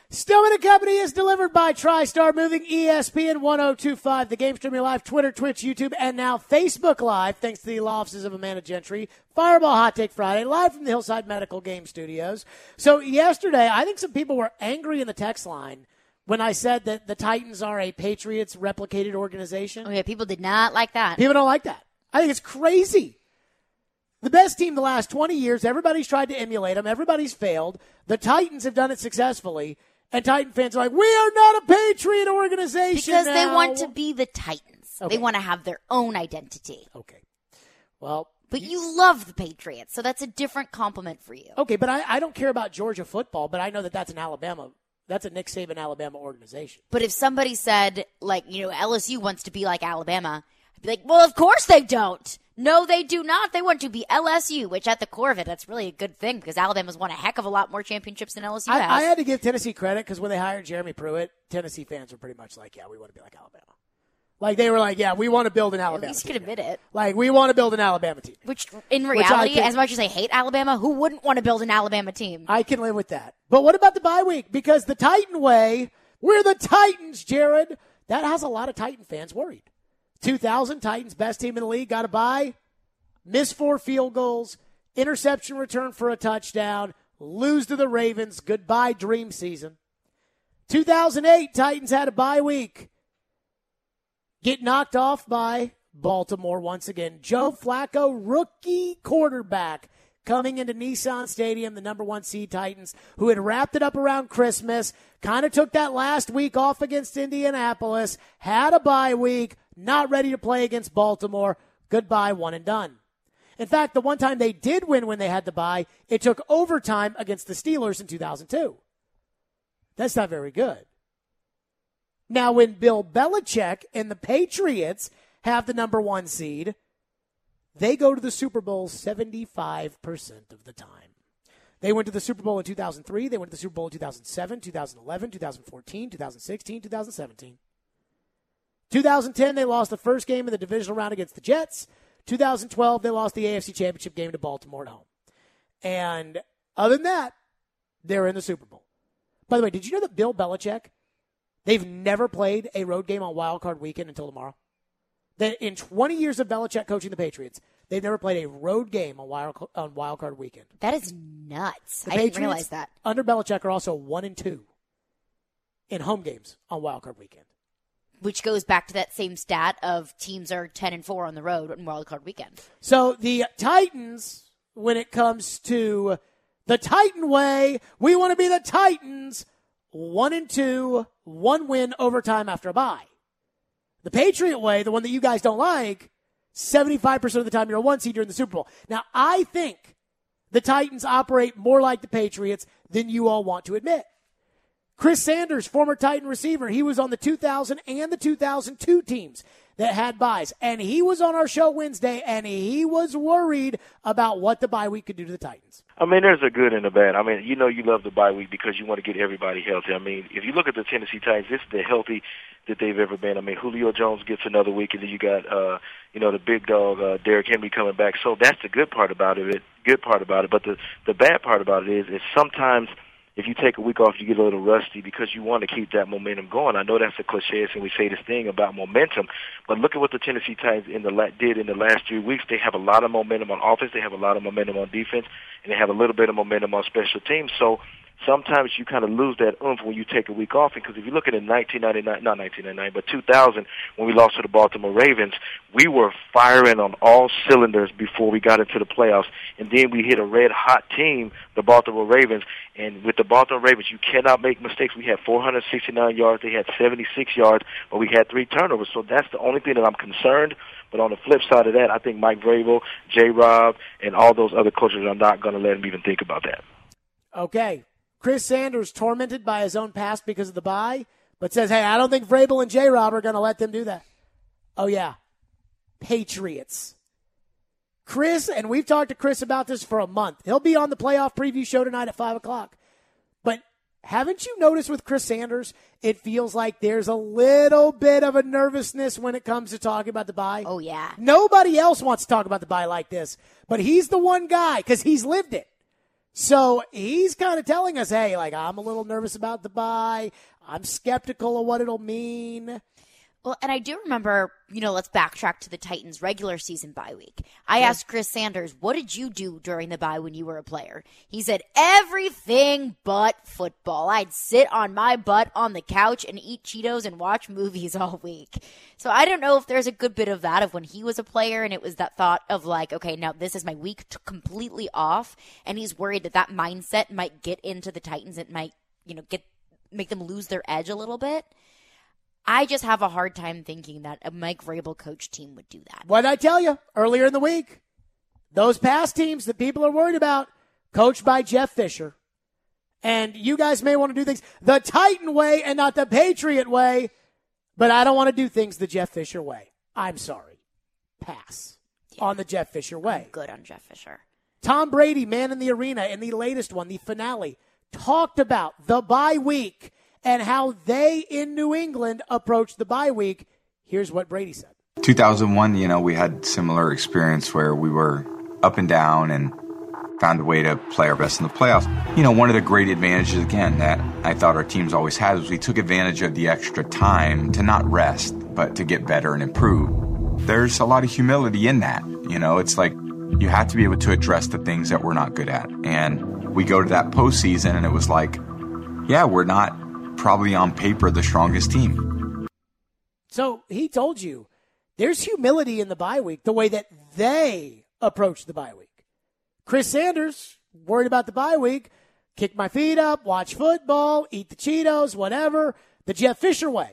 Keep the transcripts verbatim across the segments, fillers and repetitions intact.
Stillman and Company is delivered by TriStar Moving, E S P N ten twenty-five. The game streaming live, Twitter, Twitch, YouTube, and now Facebook Live, thanks to the law offices of Amanda Gentry. Fireball Hot Take Friday, live from the Hillside Medical Game Studios. So yesterday, I think some people were angry in the text line when I said that the Titans are a Patriots replicated organization. Oh, yeah, people did not like that. People don't like that. I think it's crazy. The best team the last twenty years, everybody's tried to emulate them. Everybody's failed. The Titans have done it successfully. And Titan fans are like, we are not a Patriot organization Because now. they want to be the Titans. Okay. They want to have their own identity. Okay. Well. But you, you love the Patriots, so that's a different compliment for you. Okay, but I, I don't care about Georgia football, but I know that that's an Alabama, that's a Nick Saban Alabama organization. But if somebody said, like, you know, L S U wants to be like Alabama, I'd be like, well, of course they don't. No, they do not. They want to be L S U, which at the core of it, that's really a good thing because Alabama's won a heck of a lot more championships than L S U has. I, I had to give Tennessee credit because when they hired Jeremy Pruitt, Tennessee fans were pretty much like, yeah, we want to be like Alabama. Like, they were like, yeah, we want to build an Alabama At least team. you can admit it. Like, we want to build an Alabama team. Which, in Which reality, can, as much as I hate Alabama, who wouldn't want to build an Alabama team? I can live with that. But what about the bye week? Because the Titan way, we're the Titans, Jared. That has a lot of Titan fans worried. two thousand, Titans, best team in the league, got a bye. Miss four field goals, interception return for a touchdown, lose to the Ravens. Goodbye, dream season. two thousand eight, Titans had a bye week. Get knocked off by Baltimore once again. Joe Flacco, rookie quarterback, coming into Nissan Stadium, the number one seed Titans, who had wrapped it up around Christmas, kind of took that last week off against Indianapolis, had a bye week, not ready to play against Baltimore. Goodbye, one and done. In fact, the one time they did win when they had the bye, it took overtime against the Steelers in two thousand two. That's not very good. Now, when Bill Belichick and the Patriots have the number one seed, they go to the Super Bowl seventy-five percent of the time. They went to the Super Bowl in two thousand three. They went to the Super Bowl in two thousand seven, two thousand eleven, two thousand fourteen, two thousand sixteen, two thousand seventeen. two thousand ten, they lost the first game in the divisional round against the Jets. two thousand twelve, they lost the A F C Championship game to Baltimore at home. And other than that, they're in the Super Bowl. By the way, did you know that Bill Belichick, they've never played a road game on Wild Card Weekend until tomorrow? That in twenty years of Belichick coaching the Patriots, they've never played a road game on Wild, on Wild Card Weekend. That is nuts. The I Patriots, didn't realize that. Under Belichick, are also one and two in home games on Wild Card Weekend. Which goes back to that same stat of teams are ten and four on the road on Wild Card Weekend. So the Titans, when it comes to the Titan way, we want to be the Titans. One and two, one win overtime after a bye. The Patriot way, the one that you guys don't like, seventy-five percent of the time you're a one seed, you're in the Super Bowl. Now, I think the Titans operate more like the Patriots than you all want to admit. Chris Sanders, former Titan receiver, he was on the two thousand and the two thousand two teams that had buys. And he was on our show Wednesday, and he was worried about what the bye week could do to the Titans. I mean, there's a good and a bad. I mean, you know you love the bye week because you want to get everybody healthy. I mean, if you look at the Tennessee Titans, this is the healthy that they've ever been. I mean, Julio Jones gets another week, and then you got, uh, you know, the big dog, uh, Derrick Henry coming back. So that's the good part about it, good part about it. But the, the bad part about it is, is sometimes – if you take a week off, you get a little rusty because you want to keep that momentum going. I know that's a cliche, and we say this thing about momentum, but look at what the Tennessee Titans in the la- did in the last three weeks. They have a lot of momentum on offense. They have a lot of momentum on defense, and they have a little bit of momentum on special teams. So sometimes you kind of lose that oomph when you take a week off. Because if you look at it in nineteen ninety-nine, not nineteen ninety-nine, but two thousand, when we lost to the Baltimore Ravens, we were firing on all cylinders before we got into the playoffs. And then we hit a red-hot team, the Baltimore Ravens. And with the Baltimore Ravens, you cannot make mistakes. We had four hundred sixty-nine yards. They had seventy-six yards, but we had three turnovers. So that's the only thing that I'm concerned. But on the flip side of that, I think Mike Vrabel, J-Rob, and all those other coaches are not going to let him even think about that. Okay. Chris Sanders tormented by his own past because of the bye, but says, hey, I don't think Vrabel and J-Rob are going to let them do that. Oh, yeah. Patriots. Chris, and we've talked to Chris about this for a month. He'll be on the playoff preview show tonight at five o'clock. But haven't you noticed with Chris Sanders, it feels like there's a little bit of a nervousness when it comes to talking about the bye? Oh, yeah. Nobody else wants to talk about the bye like this, but he's the one guy because he's lived it. So he's kind of telling us, hey, like, I'm a little nervous about the bye. I'm skeptical of what it'll mean. Well, and I do remember, you know, let's backtrack to the Titans' regular season bye week. I yeah. asked Chris Sanders, what did you do during the bye when you were a player? He said, everything but football. I'd sit on my butt on the couch and eat Cheetos and watch movies all week. So I don't know if there's a good bit of that of when he was a player and it was that thought of like, okay, now this is my week t- completely off. And he's worried that that mindset might get into the Titans. It might, you know, get make them lose their edge a little bit. I just have a hard time thinking that a Mike Vrabel coach team would do that. What did I tell you earlier in the week? Those past teams that people are worried about, coached by Jeff Fisher. And you guys may want to do things the Titan way and not the Patriot way, but I don't want to do things the Jeff Fisher way. I'm sorry. Pass yeah. on the Jeff Fisher way. I'm good on Jeff Fisher. Tom Brady, man in the arena, in the latest one, the finale, talked about the bye week and how they in New England approached the bye week. Here's what Brady said. two thousand one, you know, we had similar experience where we were up and down and found a way to play our best in the playoffs. You know, one of the great advantages, again, that I thought our teams always had was we took advantage of the extra time to not rest, but to get better and improve. There's a lot of humility in that. You know, it's like you have to be able to address the things that we're not good at. And we go to that postseason and it was like, yeah, we're not probably on paper the strongest team. So he told you there's humility in the bye week, the way that they approach the bye week. Chris Sanders, worried about the bye week, kick my feet up, watch football, eat the Cheetos, whatever, the Jeff Fisher way.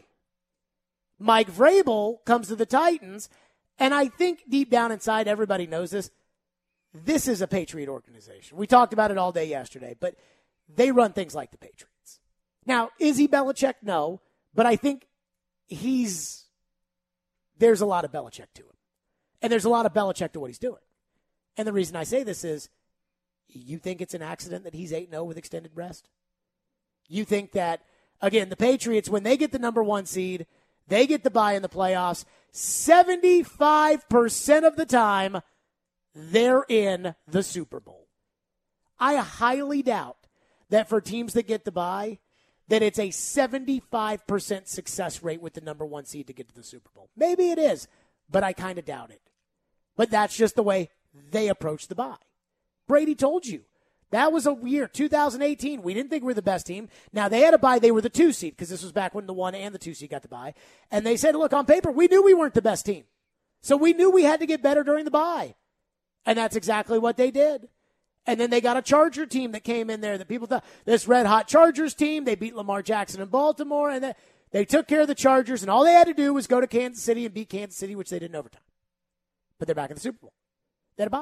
Mike Vrabel comes to the Titans, and I think deep down inside everybody knows this. This is a Patriot organization. We talked about it all day yesterday, but they run things like the Patriots. Now, is he Belichick? No, but I think he's, there's a lot of Belichick to him. And there's a lot of Belichick to what he's doing. And the reason I say this is, you think it's an accident that he's eight and oh with extended rest? You think that, again, the Patriots, when they get the number one seed, they get the bye in the playoffs, seventy-five percent of the time, they're in the Super Bowl. I highly doubt that for teams that get the bye, that it's a seventy-five percent success rate with the number one seed to get to the Super Bowl. Maybe it is, but I kind of doubt it. But that's just the way they approach the bye. Brady told you. That was a year, two thousand eighteen. We didn't think we were the best team. Now, they had a bye. They were the two seed because this was back when the one and the two seed got the bye. And they said, look, on paper, we knew we weren't the best team. So we knew we had to get better during the bye. And that's exactly what they did. And then they got a Charger team that came in there that people thought, this red-hot Chargers team, they beat Lamar Jackson in Baltimore, and they, they took care of the Chargers, and all they had to do was go to Kansas City and beat Kansas City, which they did in overtime. But they're back in the Super Bowl. They had a bye.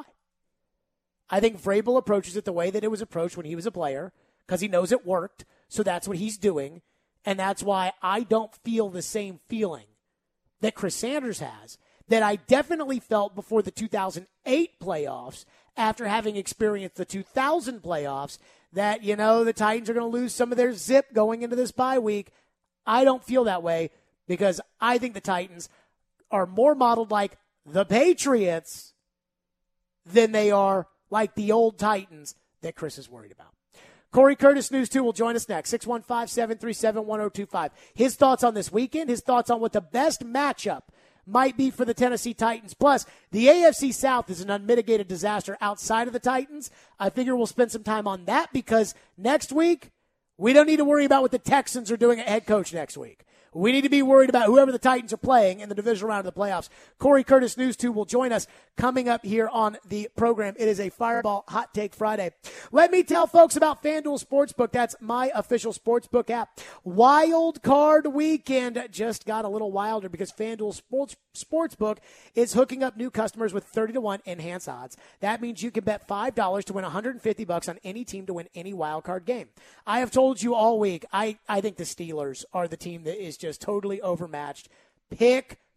I think Vrabel approaches it the way that it was approached when he was a player, because he knows it worked, so that's what he's doing, and that's why I don't feel the same feeling that Chris Sanders has, that I definitely felt before the two thousand eight playoffs, after having experienced the two thousand playoffs, that, you know, the Titans are going to lose some of their zip going into this bye week. I don't feel that way because I think the Titans are more modeled like the Patriots than they are like the old Titans that Chris is worried about. Corey Curtis, News two, will join us next. six one five, seven three seven, one oh two five. His thoughts on this weekend, his thoughts on what the best matchup might be for the Tennessee Titans. Plus, the A F C South is an unmitigated disaster outside of the Titans. I figure we'll spend some time on that because next week, we don't need to worry about what the Texans are doing at head coach next week. We need to be worried about whoever the Titans are playing in the divisional round of the playoffs. Corey Curtis, News two, will join us coming up here on the program. It is a Fireball Hot Take Friday. Let me tell folks about FanDuel Sportsbook. That's my official sportsbook app. Wild Card Weekend just got a little wilder because FanDuel Sports Sportsbook is hooking up new customers with thirty to one enhanced odds. That means you can bet five dollars to win one hundred fifty bucks on any team to win any wild card game. I have told you all week, I, I think the Steelers are the team that is just totally overmatched. Pick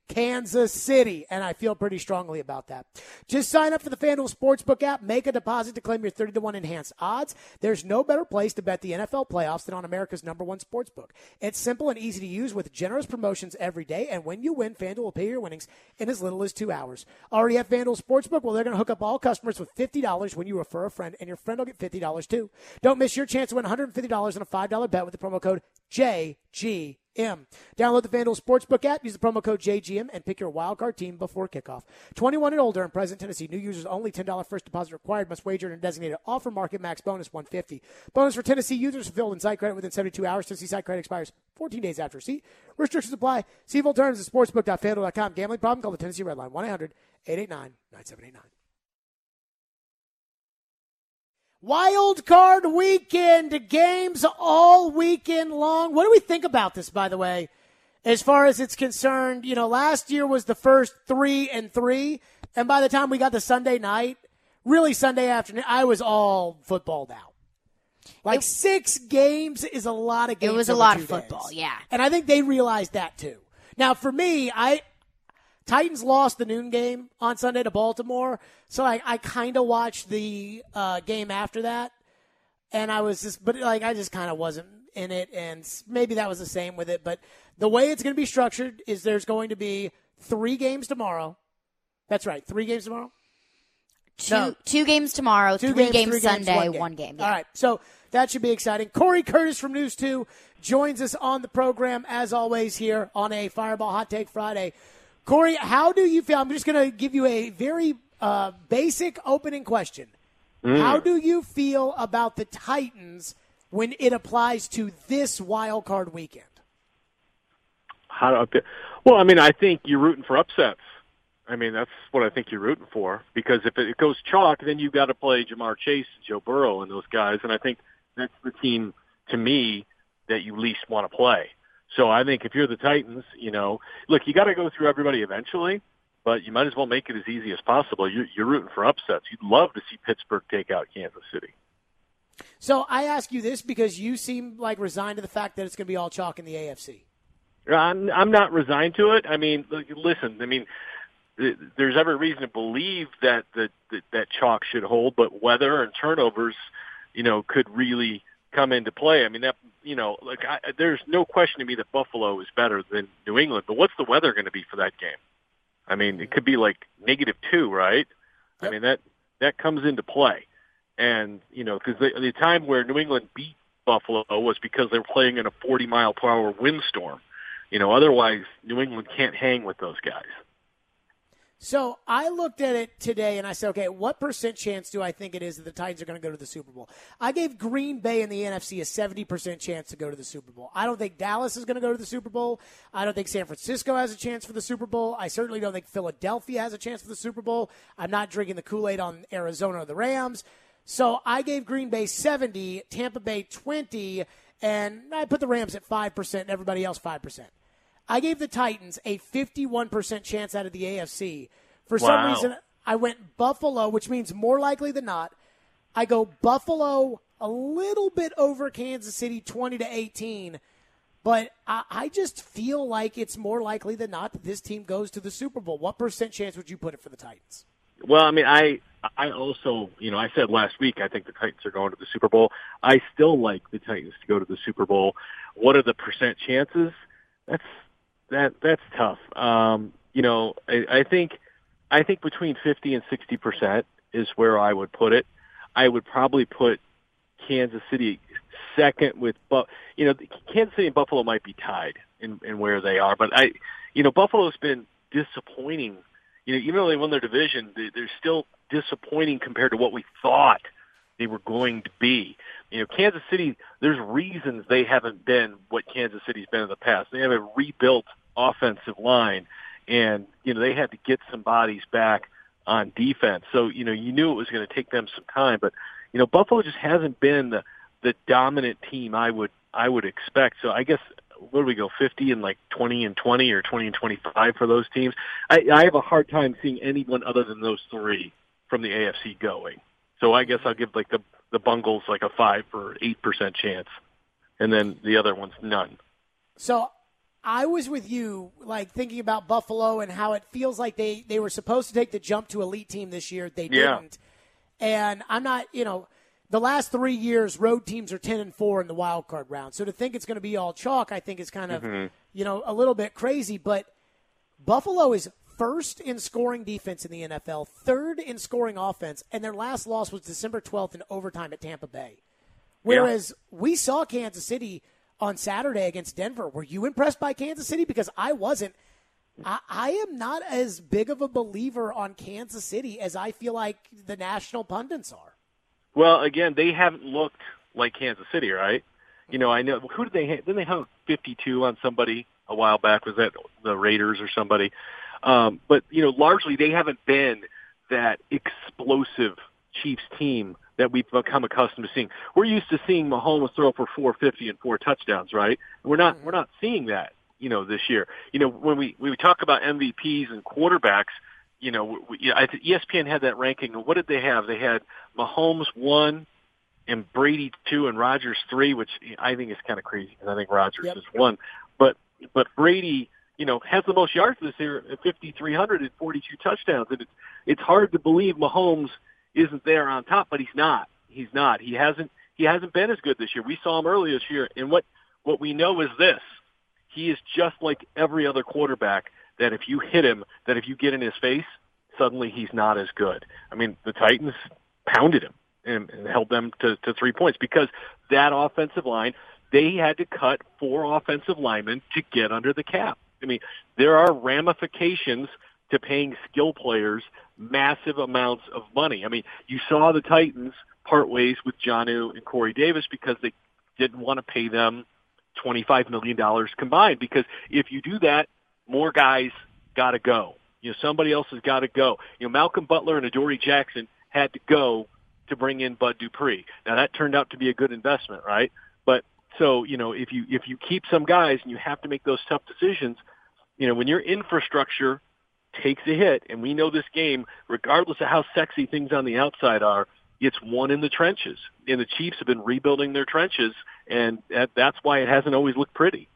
Kansas City, and I feel pretty strongly about that. Just sign up for the FanDuel Sportsbook app, make a deposit to claim your thirty to one enhanced odds. There's no better place to bet the N F L playoffs than on America's number one sportsbook. It's simple and easy to use with generous promotions every day, and when you win, FanDuel will pay your winnings in as little as two hours. Already have FanDuel Sportsbook? Well, they're going to hook up all customers with fifty dollars when you refer a friend, and your friend will get fifty dollars too. Don't miss your chance to win one hundred fifty dollars on a five dollar bet with the promo code J G M. Download the FanDuel Sportsbook app, use the promo code J G M, and pick your wildcard team before kickoff. twenty-one and older in present Tennessee. New users only. ten dollars first deposit required. Must wager in a designated offer market. Max bonus one hundred fifty dollars. Bonus for Tennessee users fulfilled in site credit within seventy-two hours. Tennessee site credit expires fourteen days after receipt. Restrictions apply. See full terms at sportsbook dot fanduel dot com. Gambling problem? Call the Tennessee Red Line. one eight hundred eight eight nine nine seven eight nine. Wild card weekend. Games all weekend long. What do we think about this, by the way? As far as it's concerned, you know, last year was the first three and three, and by the time we got to Sunday night, really Sunday afternoon, I was all footballed out. Like it, six games is a lot of games. It was a lot of football, days. yeah. And I think they realized that too. Now, for me, I Titans lost the noon game on Sunday to Baltimore, so I, I kind of watched the uh, game after that, and I was just, but like I just kind of wasn't in it, and maybe that was the same with it, but the way it's going to be structured is there's going to be three games tomorrow. That's right, three games tomorrow? Two, no. two games tomorrow, two three games, games three Sunday, games, one game. One game yeah. All right, so that should be exciting. Corey Curtis from News two joins us on the program, as always, here on a Fireball Hot Take Friday. Corey, how do you feel? I'm just going to give you a very uh, basic opening question. Mm. How do you feel about the Titans when it applies to this wild card weekend? How do I feel? Well, I mean, I think you're rooting for upsets. I mean, that's what I think you're rooting for, because if it goes chalk, then you've got to play Jamar Chase, Joe Burrow, and those guys, and I think that's the team, to me, that you least want to play. So I think if you're the Titans, you know, look, you got to go through everybody eventually, but you might as well make it as easy as possible. You're, you're rooting for upsets. You'd love to see Pittsburgh take out Kansas City. So I ask you this because you seem like resigned to the fact that it's going to be all chalk in the A F C. I'm, I'm not resigned to it. I mean, listen, I mean, there's every reason to believe that the, that, that chalk should hold, but weather and turnovers, you know, could really come into play. I mean, that, you know, like I, there's no question to me that Buffalo is better than New England, but what's the weather going to be for that game? I mean, it could be like negative two, right? Yep. I mean, that, that comes into play. And, you know, because the, the time where New England beat Buffalo was because they were playing in a forty mile per hour windstorm. You know, otherwise New England can't hang with those guys. So I looked at it today and I said, okay, what percent chance do I think it is that the Titans are going to go to the Super Bowl? I gave Green Bay in the N F C a seventy percent chance to go to the Super Bowl. I don't think Dallas is going to go to the Super Bowl. I don't think San Francisco has a chance for the Super Bowl. I certainly don't think Philadelphia has a chance for the Super Bowl. I'm not drinking the Kool-Aid on Arizona or the Rams. So I gave Green Bay seventy, Tampa Bay twenty, and I put the Rams at five percent and everybody else five percent. I gave the Titans a fifty-one percent chance out of the A F C. For some wow. reason, I went Buffalo, which means more likely than not. I go Buffalo a little bit over Kansas City, twenty to eighteen. But I, I just feel like it's more likely than not that this team goes to the Super Bowl. What percent chance would you put it for the Titans? Well, I mean, I I also, you know, I said last week I think the Titans are going to the Super Bowl. I still like the Titans to go to the Super Bowl. What are the percent chances? That's that that's tough. Um, you know, I, I think I think between fifty and sixty percent is where I would put it. I would probably put Kansas City second with, you know, Kansas City and Buffalo might be tied in, in where they are, but I, you know, Buffalo's been disappointing. You know, even though they won their division, they're still disappointing compared to what we thought they were going to be. You know, Kansas City, there's reasons they haven't been what Kansas City's been in the past. They have a rebuilt offensive line, and, you know, they had to get some bodies back on defense. So, you know, you knew it was going to take them some time. But, you know, Buffalo just hasn't been the, the dominant team I would I would expect. So I guess, where do we go, fifty and like twenty and twenty or twenty and twenty-five for those teams? I, I have a hard time seeing anyone other than those three from the A F C going. So I guess I'll give like the the Bungles like a five or eight percent chance, and then the other ones none. So I was with you, like, thinking about Buffalo and how it feels like they, they were supposed to take the jump to elite team this year. They Yeah. didn't. And I'm not, you know, the last three years, road teams are ten and four in the wild card round. So to think it's going to be all chalk, I think is kind of, Mm-hmm. you know, a little bit crazy. But Buffalo is first in scoring defense in the N F L, third in scoring offense, and their last loss was December twelfth in overtime at Tampa Bay. Whereas yeah. we saw Kansas City on Saturday against Denver. Were you impressed by Kansas City? Because I wasn't. I, I am not as big of a believer on Kansas City as I feel like the national pundits are. Well, again, they haven't looked like Kansas City, right? You know, I know who did they have? Didn't they have fifty-two on somebody a while back? Was that the Raiders or somebody? Um, but you know, largely they haven't been that explosive Chiefs team that we've become accustomed to seeing. We're used to seeing Mahomes throw for four fifty and four touchdowns, right? We're not we're not seeing that, you know, this year. You know, when we when we talk about M V Ps and quarterbacks, you know, we, I think E S P N had that ranking. What did they have? They had Mahomes one and Brady two and Rodgers three, which I think is kind of crazy because I think Rodgers yep. is one. But but Brady, you know, has the most yards this year at fifty-three hundred and forty-two touchdowns, and it's it's hard to believe Mahomes isn't there on top, but he's not. He's not. He hasn't. He hasn't been as good this year. We saw him earlier this year, and what what we know is this: he is just like every other quarterback. That if you hit him, that if you get in his face, suddenly he's not as good. I mean, the Titans pounded him and, and held them to, to three points because that offensive line. They had to cut four offensive linemen to get under the cap. I mean, there are ramifications to paying skill players massive amounts of money. I mean, you saw the Titans part ways with Jonnu and Corey Davis because they didn't want to pay them twenty-five million dollars combined, because if you do that, more guys got to go. You know, somebody else has got to go. You know, Malcolm Butler and Adoree Jackson had to go to bring in Bud Dupree. Now, that turned out to be a good investment, right? But so, you know, if you if you keep some guys and you have to make those tough decisions, you know, when your infrastructure takes a hit, and we know this game, regardless of how sexy things on the outside are, it's won in the trenches. And the Chiefs have been rebuilding their trenches, and that, that's why it hasn't always looked pretty.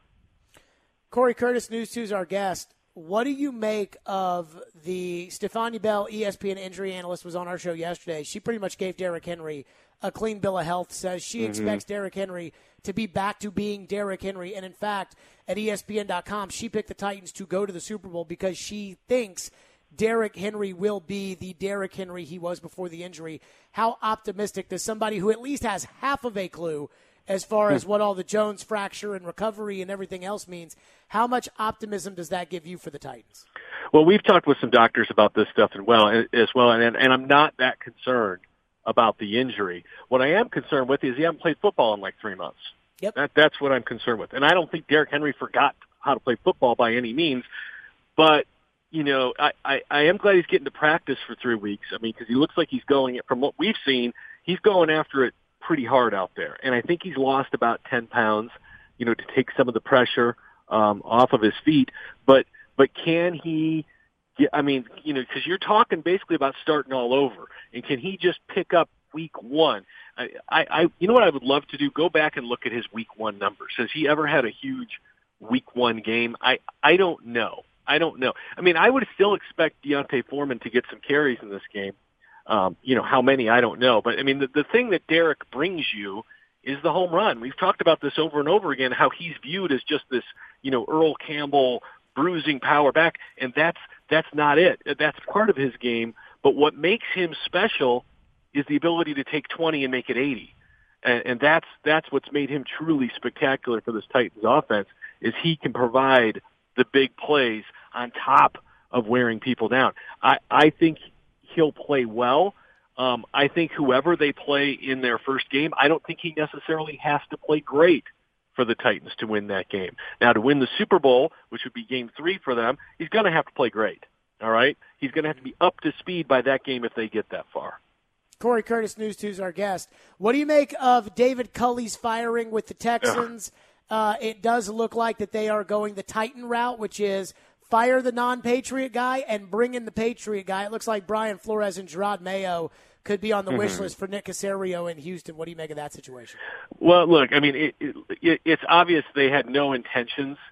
Corey Curtis, News two, is our guest. What do you make of the Stephanie Bell, E S P N injury analyst, was on our show yesterday? She pretty much gave Derrick Henry a clean bill of health, says she mm-hmm. expects Derrick Henry to be back to being Derrick Henry. And, in fact, at E S P N dot com, she picked the Titans to go to the Super Bowl because she thinks Derrick Henry will be the Derrick Henry he was before the injury. How optimistic does somebody who at least has half of a clue as far as what all the Jones fracture and recovery and everything else means, how much optimism does that give you for the Titans? Well, we've talked with some doctors about this stuff as well, as well, and, and I'm not that concerned about the injury. What I am concerned with is he hasn't played football in like three months. Yep. That, that's what I'm concerned with. And I don't think Derrick Henry forgot how to play football by any means, but you know, I, I, I am glad he's getting to practice for three weeks. I mean, because he looks like he's going, from what we've seen, he's going after it pretty hard out there. And I think he's lost about ten pounds, you know, to take some of the pressure um, off of his feet. But but can he get, I mean, you know, because you're talking basically about starting all over. And can he just pick up week one? I, I, I you know what I would love to do? Go back and look at his week one numbers. Has he ever had a huge week one game? I, I don't know. I don't know. I mean, I would still expect Deontay Foreman to get some carries in this game. Um, you know, how many, I don't know. But, I mean, the, the thing that Derrick brings you is the home run. We've talked about this over and over again, how he's viewed as just this, you know, Earl Campbell bruising power back, and that's that's not it. That's part of his game. But what makes him special is the ability to take twenty and make it eighty. And, and that's that's what's made him truly spectacular for this Titans offense, is he can provide the big plays on top of wearing people down. I, I think he'll play well. Um, I think whoever they play in their first game, I don't think he necessarily has to play great for the Titans to win that game. Now, to win the Super Bowl, which would be game three for them, he's going to have to play great. All right? He's going to have to be up to speed by that game if they get that far. Corey Curtis, News two, is our guest. What do you make of David Culley's firing with the Texans? Uh, it does look like that they are going the Titan route, which is fire the non-Patriot guy and bring in the Patriot guy. It looks like Brian Flores and Gerard Mayo could be on the mm-hmm. wish list for Nick Caserio in Houston. What do you make of that situation? Well, look, I mean, it, it, it's obvious they had no intentions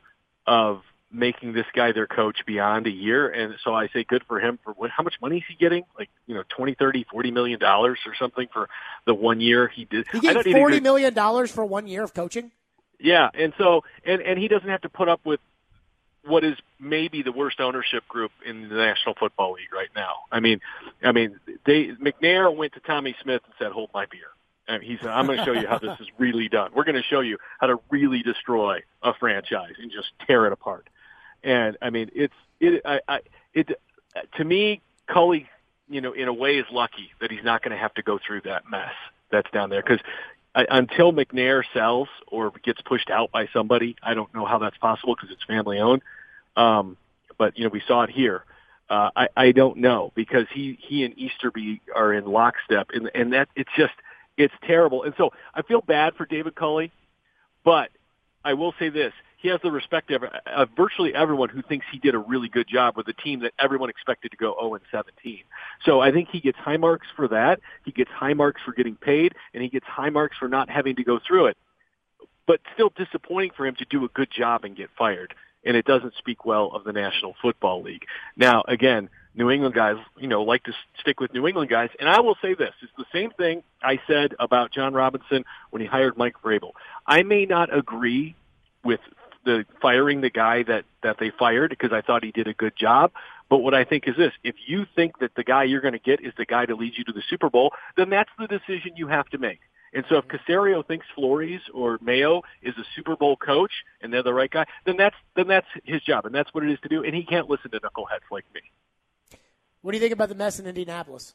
of making this guy their coach beyond a year. And so I say good for him for what, how much money is he getting? Like, you know, twenty, thirty, forty million dollars or something for the one year he did. He gave forty million dollars for one year of coaching. Yeah. And so, and, and he doesn't have to put up with what is maybe the worst ownership group in the National Football League right now. I mean, I mean, they, McNair went to Tommy Smith and said, hold my beer. And he said, I'm going to show you how this is really done. We're going to show you how to really destroy a franchise and just tear it apart. And I mean, it's it. I, I it to me, Culley, you know, in a way, is lucky that he's not going to have to go through that mess that's down there. Because until McNair sells or gets pushed out by somebody, I don't know how that's possible because it's family owned. Um, but you know, we saw it here. Uh, I I don't know because he he and Easterby are in lockstep, and and that it's just it's terrible. And so I feel bad for David Culley, but I will say this. He has the respect of, of virtually everyone who thinks he did a really good job with a team that everyone expected to go oh and seventeen. So I think he gets high marks for that. He gets high marks for getting paid, and he gets high marks for not having to go through it. But still disappointing for him to do a good job and get fired, and it doesn't speak well of the National Football League. Now, again, New England guys, you know, like to stick with New England guys, and I will say this. It's the same thing I said about John Robinson when he hired Mike Vrabel. I may not agree with the firing the guy that, that they fired because I thought he did a good job. But what I think is this, if you think that the guy you're going to get is the guy to lead you to the Super Bowl, then that's the decision you have to make. And so if Caserio thinks Flores or Mayo is a Super Bowl coach and they're the right guy, then that's, then that's his job and that's what it is to do. And he can't listen to knuckleheads like me. What do you think about the mess in Indianapolis?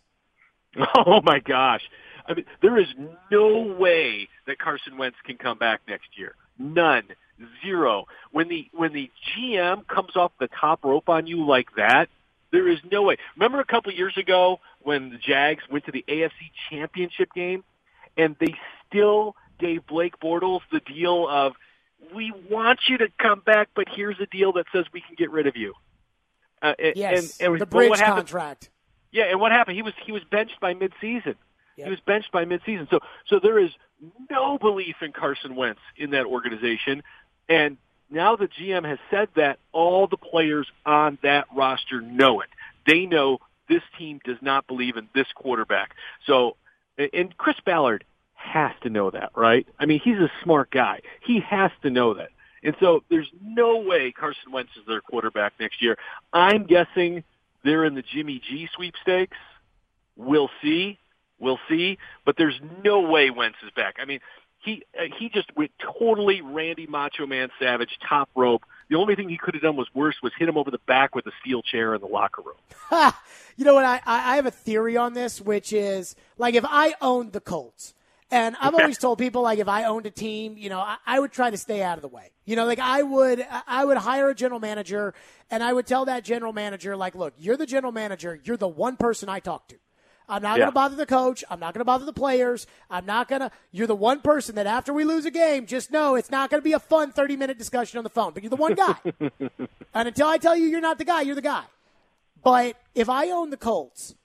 Oh my gosh. I mean, there is no way that Carson Wentz can come back next year. None. Zero. When the when the G M comes off the top rope on you like that, there is no way. Remember a couple of years ago when the Jags went to the A F C Championship game and they still gave Blake Bortles the deal of, we want you to come back, but here's a deal that says we can get rid of you. Uh, yes, and, and the bridge what contract. Yeah, and what happened? He was he was benched by midseason. Yep. He was benched by midseason. So so there is no belief in Carson Wentz in that organization. And now the G M has said that all the players on that roster know it. They know this team does not believe in this quarterback. So, and Chris Ballard has to know that, right? I mean, he's a smart guy. He has to know that. And so there's no way Carson Wentz is their quarterback next year. I'm guessing they're in the Jimmy G sweepstakes. We'll see. We'll see. But there's no way Wentz is back. I mean, He uh, he just went totally Randy Macho Man Savage, top rope. The only thing he could have done was worse was hit him over the back with a steel chair in the locker room. You know what? I, I have a theory on this, which is, like, if I owned the Colts, and I've always told people, like, if I owned a team, you know, I, I would try to stay out of the way. You know, like, I would I would hire a general manager, and I would tell that general manager, like, look, you're the general manager. You're the one person I talk to. I'm not yeah. going to bother the coach. I'm not going to bother the players. I'm not going to – you're the one person that after we lose a game, just know it's not going to be a fun thirty-minute discussion on the phone. But you're the one guy. And until I tell you you're not the guy, you're the guy. But if I own the Colts,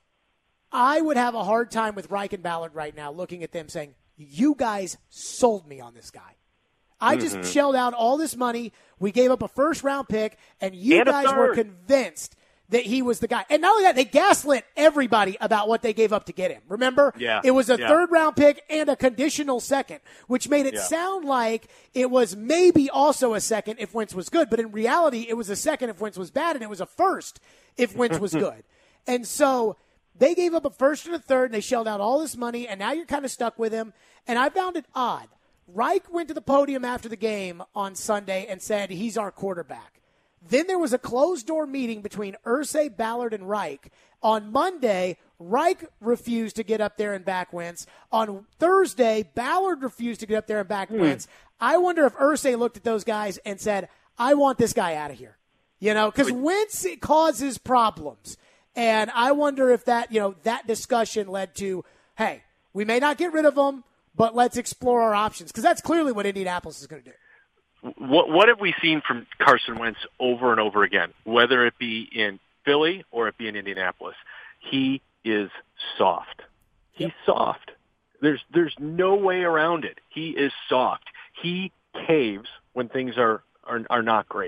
I would have a hard time with Reich and Ballard right now looking at them saying, you guys sold me on this guy. I just mm-hmm. shelled out all this money. We gave up a first-round pick, and you and guys were convinced – that he was the guy. And not only that, they gaslit everybody about what they gave up to get him. Remember? Yeah. It was a yeah. third-round pick and a conditional second, which made it yeah. sound like it was maybe also a second if Wentz was good. But in reality, it was a second if Wentz was bad, and it was a first if Wentz was good. And so they gave up a first and a third, and they shelled out all this money, and now you're kind of stuck with him. And I found it odd. Reich went to the podium after the game on Sunday and said he's our quarterback. Then there was a closed-door meeting between Irsay, Ballard, and Reich. On Monday, Reich refused to get up there and back Wentz. On Thursday, Ballard refused to get up there and back mm. Wentz. I wonder if Irsay looked at those guys and said, I want this guy out of here. You know, because Wentz causes problems. And I wonder if that, you know, that discussion led to, hey, we may not get rid of him, but let's explore our options. Because that's clearly what Indianapolis is going to do. What what have we seen from Carson Wentz over and over again, whether it be in Philly or it be in Indianapolis? He is soft. He's yep. soft. There's there's no way around it. He is soft. He caves when things are, are, are not great.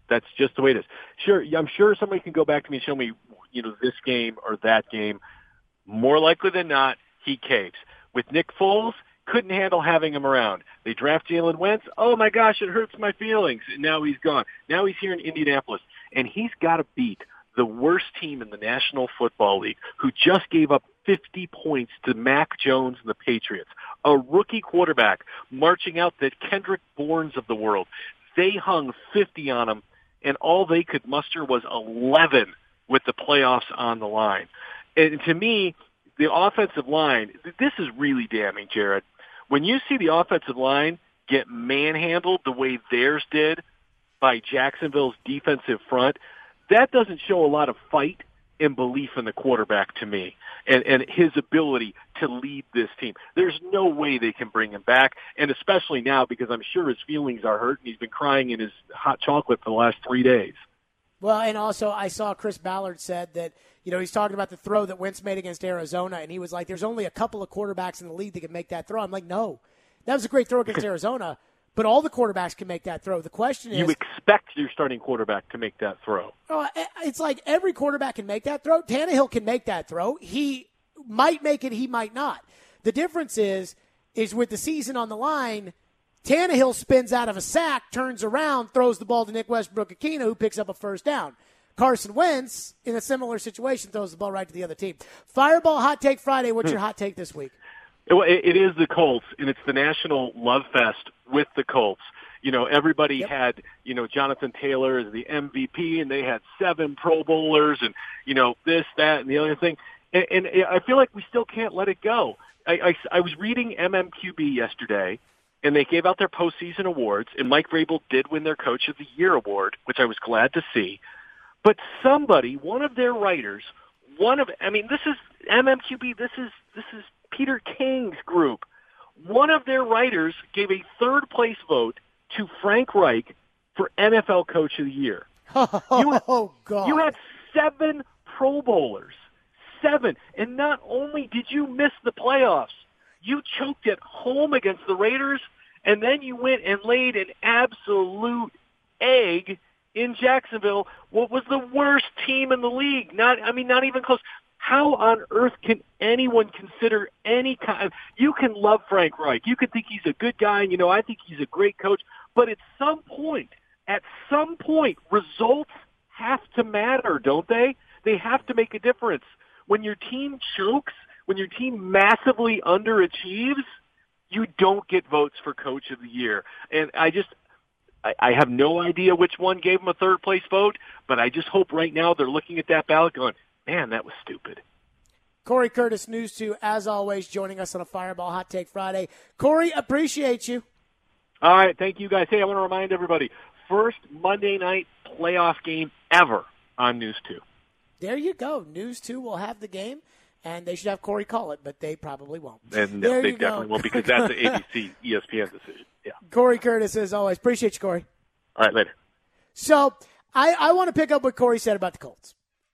That's just the way it is. Sure, I'm sure somebody can go back to me and show me, you know, this game or that game. More likely than not, he caves. With Nick Foles, couldn't handle having him around. They draft Jalen Wentz. Oh, my gosh, it hurts my feelings. And now he's gone. Now he's here in Indianapolis. And he's got to beat the worst team in the National Football League, who just gave up fifty points to Mac Jones and the Patriots. A rookie quarterback marching out the Kendrick Bournes of the world. They hung fifty on him, and all they could muster was eleven with the playoffs on the line. And to me, the offensive line, this is really damning, Jared. When you see the offensive line get manhandled the way theirs did by Jacksonville's defensive front, that doesn't show a lot of fight and belief in the quarterback to me, and, and his ability to lead this team. There's no way they can bring him back, and especially now because I'm sure his feelings are hurt, and he's been crying in his hot chocolate for the last three days. Well, and also I saw Chris Ballard said that, you know, he's talking about the throw that Wentz made against Arizona, and he was like, there's only a couple of quarterbacks in the league that can make that throw. I'm like, no, that was a great throw against Arizona, but all the quarterbacks can make that throw. The question is, you expect your starting quarterback to make that throw. Oh, it's like every quarterback can make that throw. Tannehill can make that throw. He might make it, he might not. The difference is, is with the season on the line, Tannehill spins out of a sack, turns around, throws the ball to Nick Westbrook-Akina, who picks up a first down. Carson Wentz, in a similar situation, throws the ball right to the other team. Fireball Hot Take Friday. What's your hot take this week? It, it is the Colts, and it's the National Love Fest with the Colts. You know, everybody yep. had, you know, Jonathan Taylor as the M V P, and they had seven Pro Bowlers, and, you know, this, that, and the other thing. And, and I feel like we still can't let it go. I, I, I was reading M M Q B yesterday, and they gave out their postseason awards, and Mike Vrabel did win their Coach of the Year award, which I was glad to see. But somebody, one of their writers, one of, I mean, this is M M Q B, this is, this is Peter King's group. One of their writers gave a third place vote to Frank Reich for N F L Coach of the Year. Oh, you, God. You had seven Pro Bowlers. Seven. And not only did you miss the playoffs, you choked at home against the Raiders, and then you went and laid an absolute egg in Jacksonville, what was the worst team in the league. Not, I mean, not even close. How on earth can anyone consider any kind? You can love Frank Reich. You can think he's a good guy, and, you know, I think he's a great coach. But at some point, at some point, results have to matter, don't they? They have to make a difference. When your team chokes, when your team massively underachieves, you don't get votes for Coach of the Year. And I just, I, I have no idea which one gave him a third place vote, but I just hope right now they're looking at that ballot going, man, that was stupid. Corey Curtis, News two, as always, joining us on a Fireball Hot Take Friday. Corey, appreciate you. All right, thank you guys. Hey, I want to remind everybody, first Monday night playoff game ever on News two. There you go. News two will have the game, and they should have Corey call it, but they probably won't. And no, they definitely won't, because that's the A B C E S P N decision. Yeah. Corey Curtis, as always. Appreciate you, Corey. All right, later. So I, I want to pick up what Corey said about the Colts.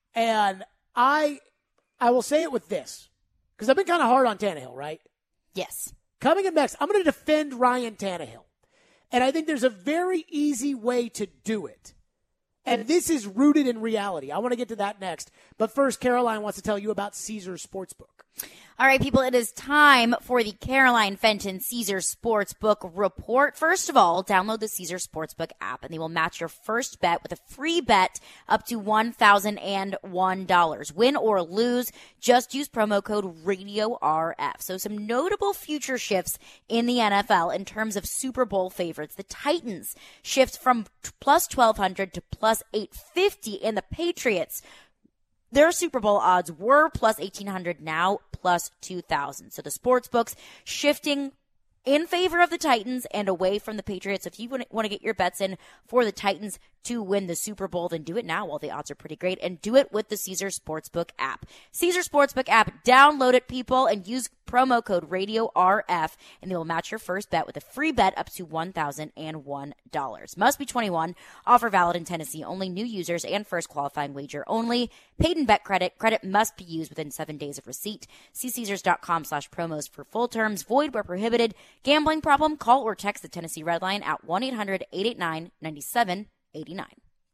And I I will say it with this, because I've been kind of hard on Tannehill, right? Yes. Coming up next, I'm going to defend Ryan Tannehill. And I think there's a very easy way to do it. And this is rooted in reality. I want to get to that next. But first, Caroline wants to tell you about Caesars Sportsbook. All right, people, it is time for the Caroline Fenton Caesars Sportsbook Report. First of all, download the Caesars Sportsbook app, and they will match your first bet with a free bet up to one thousand one dollars. Win or lose, just use promo code Radio R F. So some notable future shifts in the N F L in terms of Super Bowl favorites. The Titans shift from plus twelve hundred to plus eight fifty, and the Patriots, their Super Bowl odds were plus eighteen hundred, now plus two thousand. So the sports books shifting in favor of the Titans and away from the Patriots. If you want to get your bets in for the Titans to win the Super Bowl, then do it now while the odds are pretty great, and do it with the Caesars Sportsbook app. Caesars Sportsbook app, download it, people, and use promo code Radio R F, and they will match your first bet with a free bet up to one thousand one dollars. Must be twenty-one. Offer valid in Tennessee. Only new users and first qualifying wager only. Paid in bet credit. Credit must be used within seven days of receipt. See Caesars.com slash promos for full terms. Void where prohibited. Gambling problem? Call or text the Tennessee Red Line at one eight hundred eight eight nine nine seven eight nine.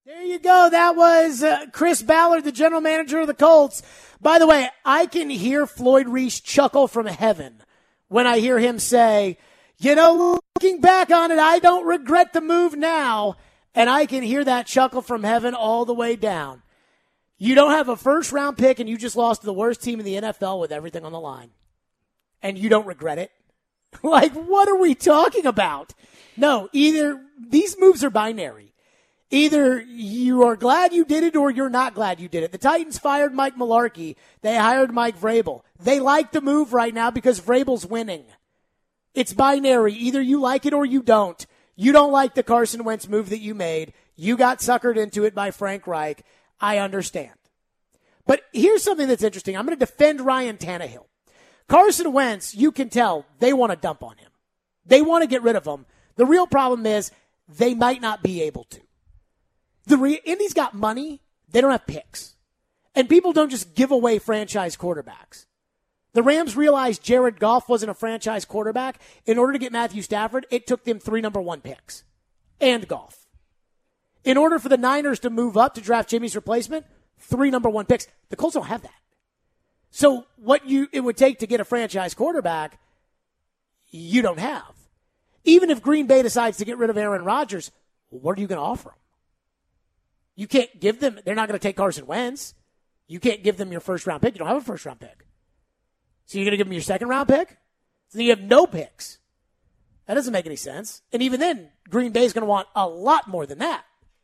There you go. That was uh, Chris Ballard, the general manager of the Colts. By the way, I can hear Floyd Reese chuckle from heaven when I hear him say, you know, looking back on it, I don't regret the move now. And I can hear that chuckle from heaven all the way down. You don't have a first-round pick, and you just lost to the worst team in the N F L with everything on the line. And you don't regret it? Like, what are we talking about? No, either these moves are binary. Either you are glad you did it or you're not glad you did it. The Titans fired Mike Mularkey. They hired Mike Vrabel. They like the move right now because Vrabel's winning. It's binary. Either you like it or you don't. You don't like the Carson Wentz move that you made. You got suckered into it by Frank Reich. I understand. But here's something that's interesting. I'm going to defend Ryan Tannehill. Carson Wentz, you can tell, they want to dump on him. They want to get rid of him. The real problem is they might not be able to. The re- Indy's got money. They don't have picks. And people don't just give away franchise quarterbacks. The Rams realized Jared Goff wasn't a franchise quarterback. In order to get Matthew Stafford, it took them three number one picks. And Goff. In order for the Niners to move up to draft Jimmy's replacement, three number one picks. The Colts don't have that. So what you it would take to get a franchise quarterback, you don't have. Even if Green Bay decides to get rid of Aaron Rodgers, what are you going to offer them? You can't give them, they're not going to take Carson Wentz. You can't give them your first round pick. You don't have a first round pick. So you're going to give them your second round pick? So then you have no picks. That doesn't make any sense. And even then, Green Bay is going to want a lot more than that.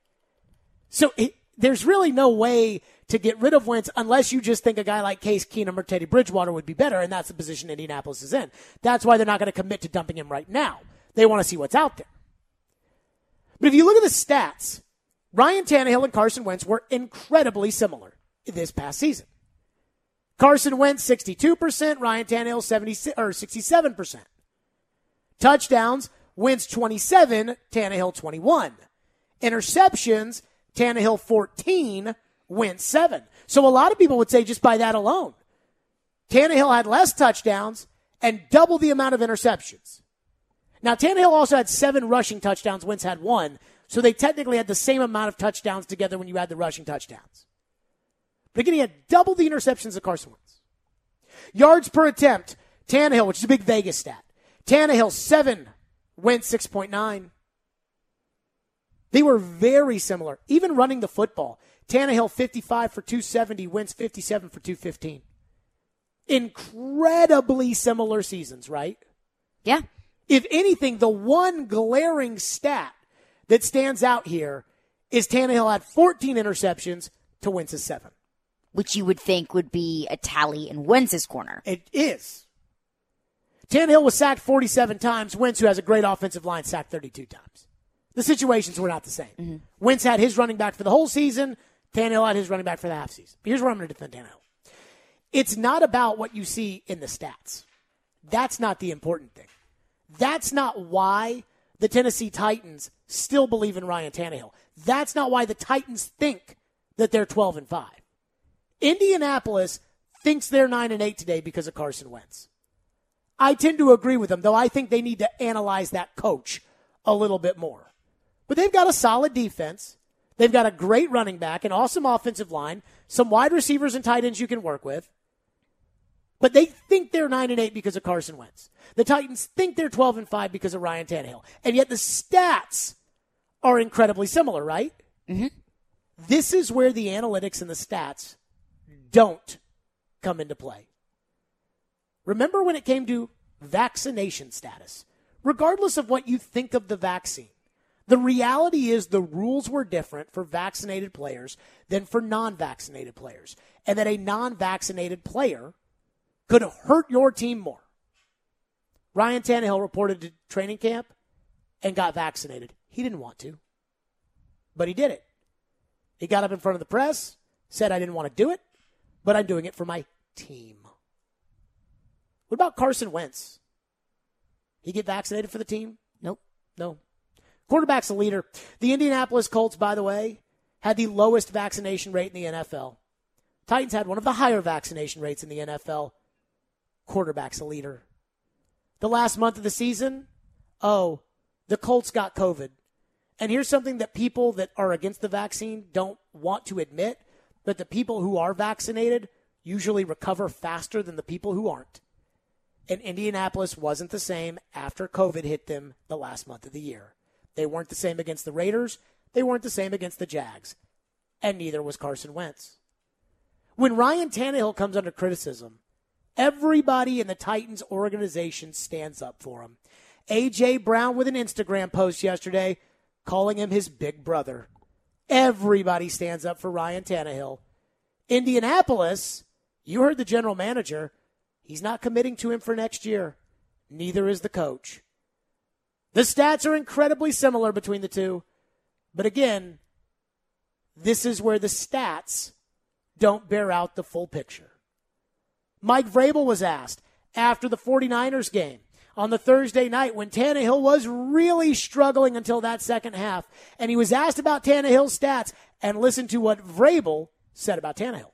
So it, there's really no way to get rid of Wentz unless you just think a guy like Case Keenum or Teddy Bridgewater would be better, and that's the position Indianapolis is in. That's why they're not going to commit to dumping him right now. They want to see what's out there. But if you look at the stats, Ryan Tannehill and Carson Wentz were incredibly similar this past season. Carson Wentz, sixty-two percent, Ryan Tannehill, seventy or sixty-seven percent. Touchdowns, Wentz twenty-seven, Tannehill twenty-one. Interceptions, Tannehill fourteen, Wentz seven. So a lot of people would say just by that alone, Tannehill had less touchdowns and double the amount of interceptions. Now, Tannehill also had seven rushing touchdowns. Wentz had one. So they technically had the same amount of touchdowns together when you add the rushing touchdowns. But again, he had double the interceptions of Carson Wentz. Yards per attempt, Tannehill, which is a big Vegas stat. Tannehill, seven. Wentz, six point nine. They were very similar. Even running the football. Tannehill, fifty-five for two seventy. Wentz, fifty-seven for two fifteen. Incredibly similar seasons, right? Yeah. If anything, the one glaring stat that stands out here is Tannehill had fourteen interceptions to Wentz's seven. Which you would think would be a tally in Wentz's corner. It is. Tannehill was sacked forty-seven times. Wentz, who has a great offensive line, sacked thirty-two times. The situations were not the same. Mm-hmm. Wentz had his running back for the whole season. Tannehill had his running back for the half season. But here's where I'm going to defend Tannehill. It's not about what you see in the stats. That's not the important thing. That's not why the Tennessee Titans still believe in Ryan Tannehill. That's not why the Titans think that they're twelve and five. Indianapolis thinks they're nine and eight today because of Carson Wentz. I tend to agree with them, though I think they need to analyze that coach a little bit more. But they've got a solid defense. They've got a great running back, an awesome offensive line, some wide receivers and tight ends you can work with. But they think they're nine and eight because of Carson Wentz. The Titans think they're twelve and five because of Ryan Tannehill. And yet the stats are incredibly similar, right? Mm-hmm. This is where the analytics and the stats don't come into play. Remember when it came to vaccination status? Regardless of what you think of the vaccine, the reality is the rules were different for vaccinated players than for non-vaccinated players. And that a non-vaccinated player could hurt your team more. Ryan Tannehill reported to training camp and got vaccinated. He didn't want to, but he did it. He got up in front of the press, said, I didn't want to do it, but I'm doing it for my team. What about Carson Wentz? He get vaccinated for the team? Nope. No. Quarterback's a leader. The Indianapolis Colts, by the way, had the lowest vaccination rate in the N F L. Titans had one of the higher vaccination rates in the N F L. Quarterback's a leader. The last month of the season, oh, the Colts got COVID. And here's something that people that are against the vaccine don't want to admit, but the people who are vaccinated usually recover faster than the people who aren't. And Indianapolis wasn't the same after COVID hit them the last month of the year. They weren't the same against the Raiders. They weren't the same against the Jags. And neither was Carson Wentz. When Ryan Tannehill comes under criticism, everybody in the Titans organization stands up for him. A J. Brown with an Instagram post yesterday calling him his big brother. Everybody stands up for Ryan Tannehill. Indianapolis, you heard the general manager. He's not committing to him for next year. Neither is the coach. The stats are incredibly similar between the two. But again, this is where the stats don't bear out the full picture. Mike Vrabel was asked after the 49ers game on the Thursday night when Tannehill was really struggling until that second half. And he was asked about Tannehill's stats, and listen to what Vrabel said about Tannehill.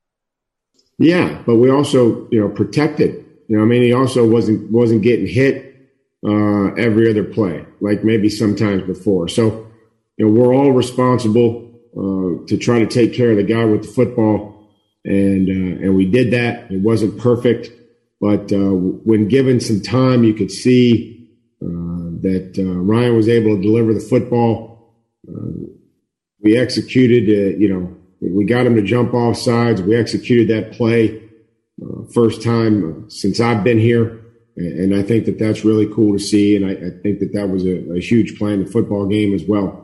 Yeah, but we also, you know, protected. You know, I mean, he also wasn't wasn't getting hit uh, every other play, like maybe sometimes before. So, you know, we're all responsible uh, to try to take care of the guy with the football, and uh, and we did that. It wasn't perfect, but uh, when given some time, you could see uh, that uh, Ryan was able to deliver the football. Uh, we executed, uh, you know. We got him to jump off sides. We executed that play uh, first time since I've been here. And I think that that's really cool to see. And I, I think that that was a, a huge play in the football game as well.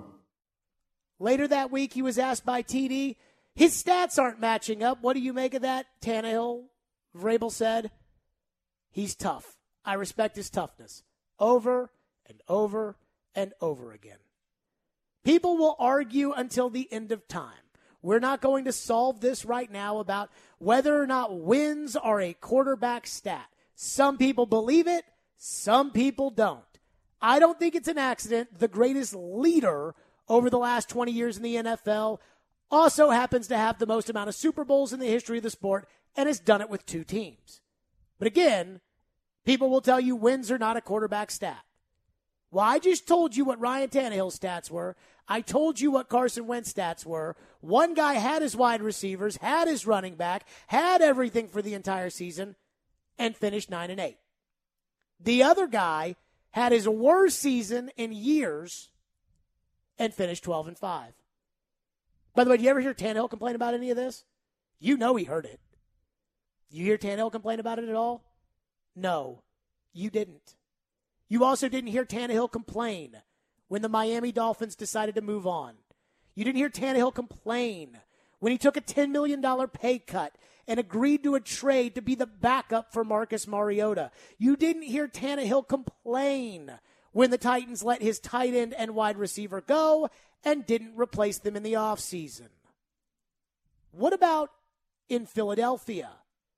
Later that week, he was asked by T D, his stats aren't matching up. What do you make of that? Tannehill, Vrabel said, he's tough. I respect his toughness. Over and over and over again. People will argue until the end of time. We're not going to solve this right now about whether or not wins are a quarterback stat. Some people believe it. Some people don't. I don't think it's an accident. The greatest leader over the last twenty years in the N F L also happens to have the most amount of Super Bowls in the history of the sport and has done it with two teams. But again, people will tell you wins are not a quarterback stat. Well, I just told you what Ryan Tannehill's stats were. I told you what Carson Wentz stats were. One guy had his wide receivers, had his running back, had everything for the entire season, and finished nine and eight. The other guy had his worst season in years and finished twelve and five. By the way, do you ever hear Tannehill complain about any of this? You know he heard it. You hear Tannehill complain about it at all? No, you didn't. You also didn't hear Tannehill complain when the Miami Dolphins decided to move on. You didn't hear Tannehill complain when he took a ten million dollars pay cut and agreed to a trade to be the backup for Marcus Mariota. You didn't hear Tannehill complain when the Titans let his tight end and wide receiver go and didn't replace them in the offseason. What about in Philadelphia?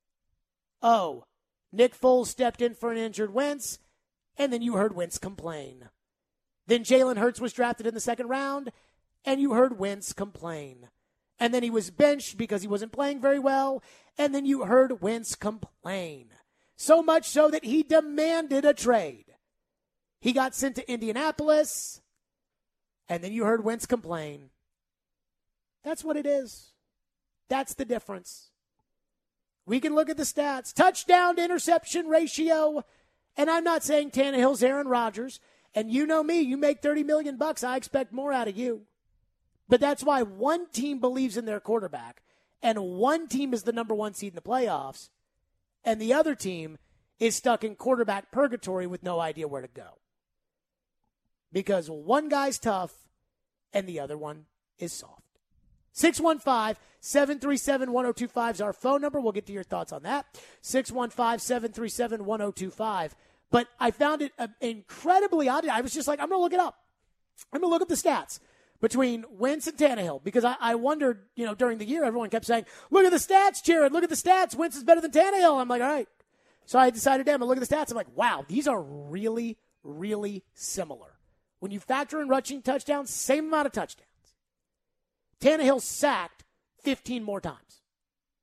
Oh, Nick Foles stepped in for an injured Wentz, and then you heard Wentz complain. Then Jalen Hurts was drafted in the second round, and you heard Wentz complain. And then he was benched because he wasn't playing very well, and then you heard Wentz complain. So much so that he demanded a trade. He got sent to Indianapolis, and then you heard Wentz complain. That's what it is. That's the difference. We can look at the stats. Touchdown to interception ratio. And I'm not saying Tannehill's Aaron Rodgers. And you know me, you make thirty million bucks, I expect more out of you. But that's why one team believes in their quarterback, and one team is the number one seed in the playoffs, and the other team is stuck in quarterback purgatory with no idea where to go. Because one guy's tough, and the other one is soft. six one five, seven three seven, one oh two five is our phone number. We'll get to your thoughts on that. six one five, seven three seven, one oh two five. But I found it uh, incredibly odd. I was just like, I'm going to look it up. I'm going to look up the stats between Wentz and Tannehill because I, I wondered, you know, during the year, everyone kept saying, look at the stats, Jared. Look at the stats. Wentz is better than Tannehill. I'm like, all right. So I decided, damn, I'm going to look at the stats. I'm like, wow, these are really, really similar. When you factor in rushing touchdowns, same amount of touchdowns. Tannehill sacked fifteen more times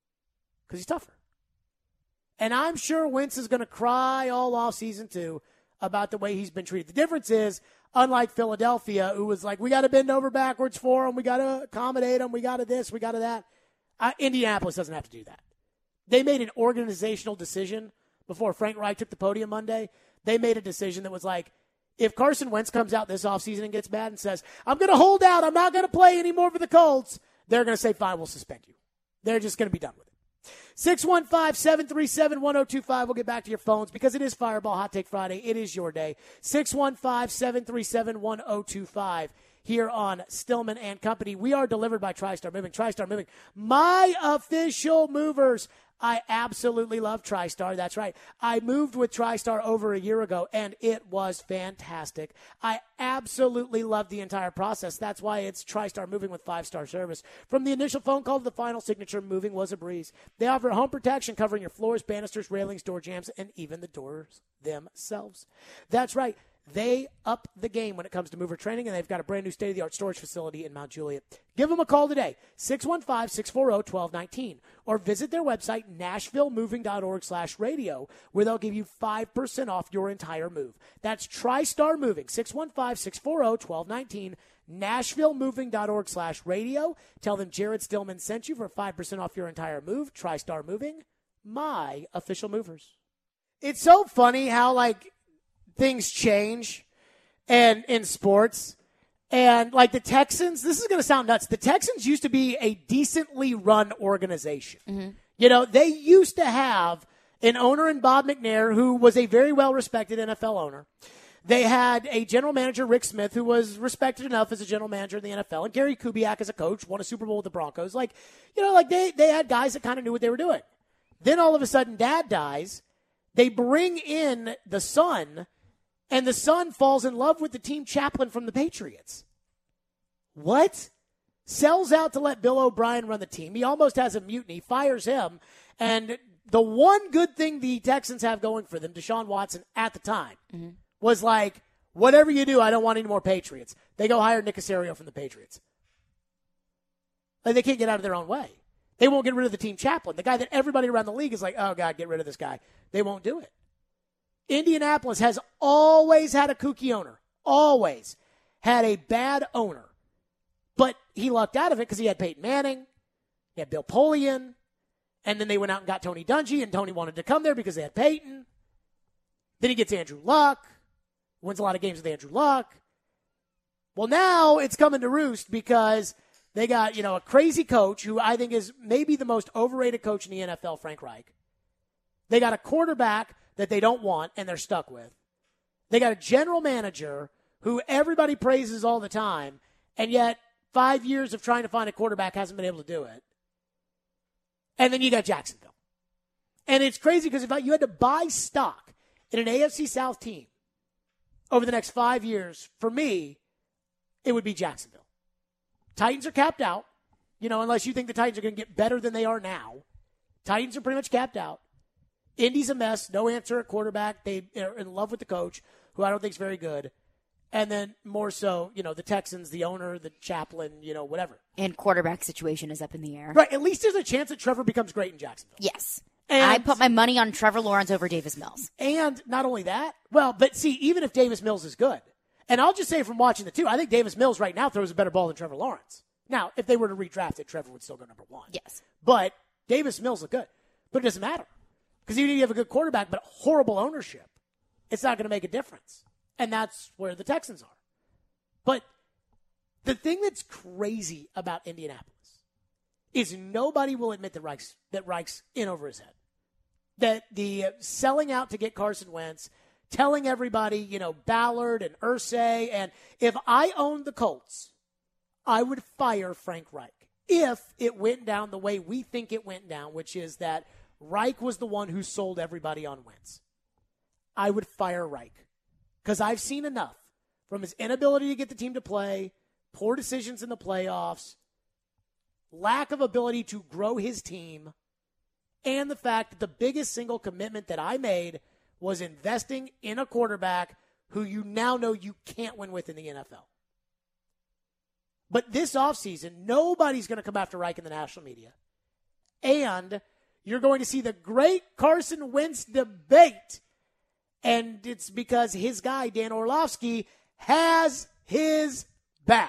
because he's tougher. And I'm sure Wentz is going to cry all offseason, too, about the way he's been treated. The difference is, unlike Philadelphia, who was like, we got to bend over backwards for him, we got to accommodate him, we got to this, we got to that. Uh, Indianapolis doesn't have to do that. They made an organizational decision before Frank Reich took the podium Monday. They made a decision that was like, if Carson Wentz comes out this offseason and gets bad and says, I'm going to hold out, I'm not going to play anymore for the Colts, they're going to say, fine, we'll suspend you. They're just going to be done with it. six one five, seven three seven, one oh two five. We'll get back to your phones because it is Fireball Hot Take Friday. It is your day. six one five, seven three seven, one oh two five here on Stillman and Company. We are delivered by TriStar Moving. TriStar Moving, my official movers. I absolutely love TriStar. That's right. I moved with TriStar over a year ago, and it was fantastic. I absolutely love the entire process. That's why it's TriStar Moving with five-star service. From the initial phone call to the final signature, moving was a breeze. They offer home protection covering your floors, banisters, railings, door jambs, and even the doors themselves. That's right. They up the game when it comes to mover training, and they've got a brand new state-of-the-art storage facility in Mount Juliet. Give them a call today, six one five, six four zero, one two one nine, or visit their website, nashville moving dot org slash radio, where they'll give you five percent off your entire move. That's TriStar Moving, six one five, six four zero, one two one nine, nashville moving dot org slash radio. Tell them Jared Stillman sent you for five percent off your entire move. TriStar Moving, my official movers. It's so funny how, like, things change and in sports. And like the Texans, this is going to sound nuts. The Texans used to be a decently run organization. Mm-hmm. You know, they used to have an owner in Bob McNair who was a very well-respected N F L owner. They had a general manager, Rick Smith, who was respected enough as a general manager in the N F L, and Gary Kubiak as a coach, won a Super Bowl with the Broncos. Like, you know, like they, they had guys that kind of knew what they were doing. Then all of a sudden, Dad dies. They bring in the son, and the son falls in love with the team chaplain from the Patriots. What? Sells out to let Bill O'Brien run the team. He almost has a mutiny, fires him. And the one good thing the Texans have going for them, Deshaun Watson at the time, mm-hmm. was like, whatever you do, I don't want any more Patriots. They go hire Nick Caserio from the Patriots. Like, they can't get out of their own way. They won't get rid of the team chaplain. The guy that everybody around the league is like, oh, God, get rid of this guy. They won't do it. Indianapolis has always had a kooky owner, always had a bad owner, but he lucked out of it because he had Peyton Manning, he had Bill Polian, and then they went out and got Tony Dungy, and Tony wanted to come there because they had Peyton. Then he gets Andrew Luck, wins a lot of games with Andrew Luck. Well, now it's coming to roost because they got, you know, a crazy coach who I think is maybe the most overrated coach in the N F L, Frank Reich. They got a quarterback that they don't want and they're stuck with. They got a general manager who everybody praises all the time, and yet five years of trying to find a quarterback hasn't been able to do it. And then you got Jacksonville. And it's crazy because if you had to buy stock in an A F C South team over the next five years, for me, it would be Jacksonville. Titans are capped out, you know, unless you think the Titans are going to get better than they are now. Titans are pretty much capped out. Indy's a mess. No answer at quarterback. They are in love with the coach, who I don't think is very good. And then more so, you know, the Texans, the owner, the chaplain, you know, whatever. And quarterback situation is up in the air. Right. At least there's a chance that Trevor becomes great in Jacksonville. Yes. And I put my money on Trevor Lawrence over Davis Mills. And not only that, well, but see, even if Davis Mills is good, and I'll just say from watching the two, I think Davis Mills right now throws a better ball than Trevor Lawrence. Now, if they were to redraft it, Trevor would still go number one. Yes. But Davis Mills look good. But it doesn't matter. Because even if you have a good quarterback but horrible ownership, it's not going to make a difference. And that's where the Texans are. But the thing that's crazy about Indianapolis is nobody will admit that Reich's, that Reich's in over his head. That the selling out to get Carson Wentz, telling everybody, you know, Ballard and Irsay, and if I owned the Colts, I would fire Frank Reich. If it went down the way we think it went down, which is that Reich was the one who sold everybody on Wentz, I would fire Reich. Because I've seen enough from his inability to get the team to play, poor decisions in the playoffs, lack of ability to grow his team, and the fact that the biggest single commitment that I made was investing in a quarterback who you now know you can't win with in the N F L. But this offseason, nobody's going to come after Reich in the national media. And you're going to see the great Carson Wentz debate. And it's because his guy, Dan Orlovsky, has his back.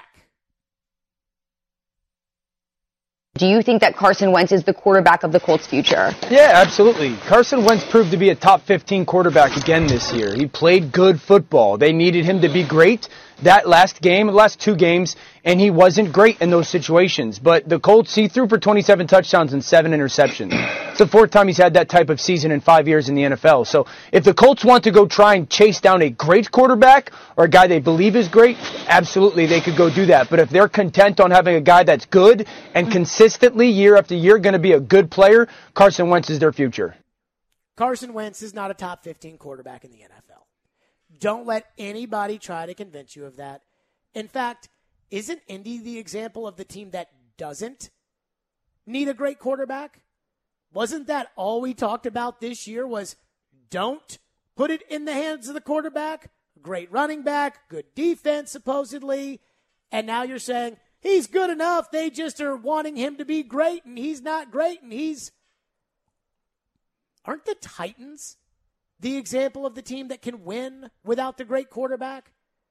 Do you think that Carson Wentz is the quarterback of the Colts' future? Yeah, absolutely. Carson Wentz proved to be a top fifteen quarterback again this year. He played good football. They needed him to be great that last game, the last two games, and he wasn't great in those situations. But the Colts, he threw for twenty-seven touchdowns and seven interceptions. It's the fourth time he's had that type of season in five years in the N F L. So if the Colts want to go try and chase down a great quarterback or a guy they believe is great, absolutely they could go do that. But if they're content on having a guy that's good and consistently year after year going to be a good player, Carson Wentz is their future. Carson Wentz is not a top fifteen quarterback in the N F L. Don't let anybody try to convince you of that. In fact, isn't Indy the example of the team that doesn't need a great quarterback? Wasn't that all we talked about this year was don't put it in the hands of the quarterback? Great running back, good defense supposedly, and now you're saying he's good enough. They just are wanting him to be great, and he's not great, and he's... Aren't the Titans the example of the team that can win without the great quarterback?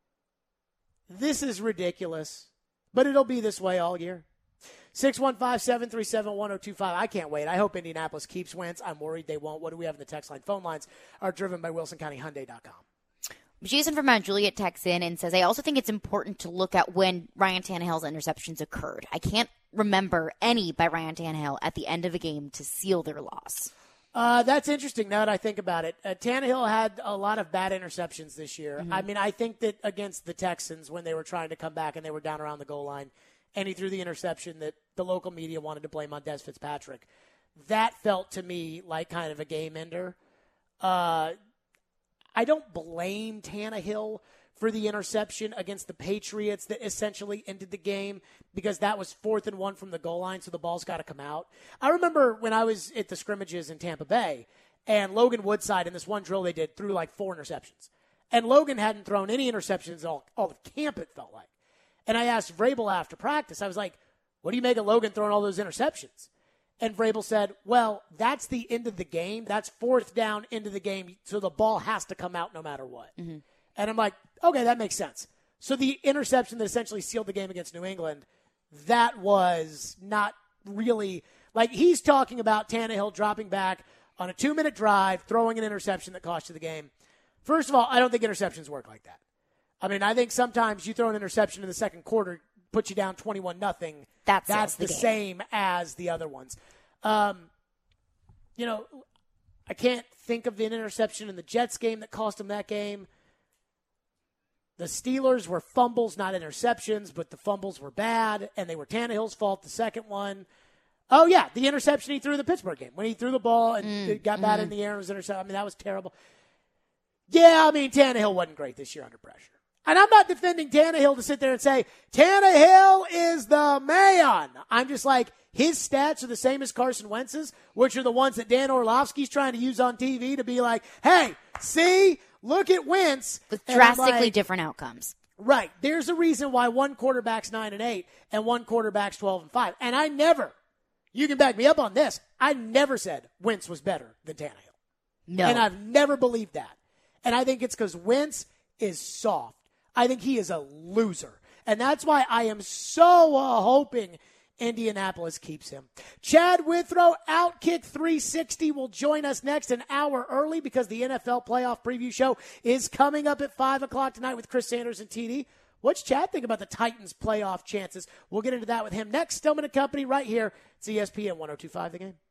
This is ridiculous, but it'll be this way all year. six one five, seven three seven, one oh two five. I can't wait. I hope Indianapolis keeps Wentz. I'm worried they won't. What do we have in the text line? Phone lines are driven by Wilson County Hyundai dot com. Jason from Mount Juliet texts in and says, I also think it's important to look at when Ryan Tannehill's interceptions occurred. I can't remember any by Ryan Tannehill at the end of a game to seal their loss. Uh, that's interesting now that I think about it. Uh, Tannehill had a lot of bad interceptions this year. Mm-hmm. I mean, I think that against the Texans when they were trying to come back and they were down around the goal line and he threw the interception that the local media wanted to blame on Des Fitzpatrick, that felt to me like kind of a game ender. Uh, I don't blame Tannehill for the interception against the Patriots that essentially ended the game because that was fourth and one from the goal line, so the ball's got to come out. I remember when I was at the scrimmages in Tampa Bay, and Logan Woodside in this one drill they did threw like four interceptions. And Logan hadn't thrown any interceptions all, all of camp, it felt like. And I asked Vrabel after practice, I was like, what do you make of Logan throwing all those interceptions? And Vrabel said, well, that's the end of the game. That's fourth down into the game, so the ball has to come out no matter what. Mm-hmm. And I'm like, okay, that makes sense. So the interception that essentially sealed the game against New England, that was not really – like he's talking about Tannehill dropping back on a two-minute drive, throwing an interception that cost you the game. First of all, I don't think interceptions work like that. I mean, I think sometimes you throw an interception in the second quarter, put you down twenty-one nothing. That's, That's the, the same as the other ones. Um, you know, I can't think of an interception in the Jets game that cost them that game. The Steelers were fumbles, not interceptions, but the fumbles were bad, and they were Tannehill's fault, the second one. Oh, yeah, the interception he threw in the Pittsburgh game. When he threw the ball and mm, it got mm. bad in the air and was intercepted. I mean, that was terrible. Yeah, I mean, Tannehill wasn't great this year under pressure. And I'm not defending Tannehill to sit there and say, Tannehill is the man. I'm just like, his stats are the same as Carson Wentz's, which are the ones that Dan Orlovsky's trying to use on T V to be like, hey, see, look at Wentz. With drastically like, different outcomes. Right. There's a reason why one quarterback's nine and eight and one quarterback's twelve and five. And I never, you can back me up on this, I never said Wentz was better than Tannehill. No. And I've never believed that. And I think it's because Wentz is soft. I think he is a loser. And that's why I am so uh, hoping Indianapolis keeps him. Chad Withrow, Outkick three sixty, will join us next an hour early because the N F L playoff preview show is coming up at five o'clock tonight with Chris Sanders and T D. What's Chad think about the Titans' playoff chances? We'll get into that with him next. Stillman and Company right here. It's E S P N one oh two point five The Game.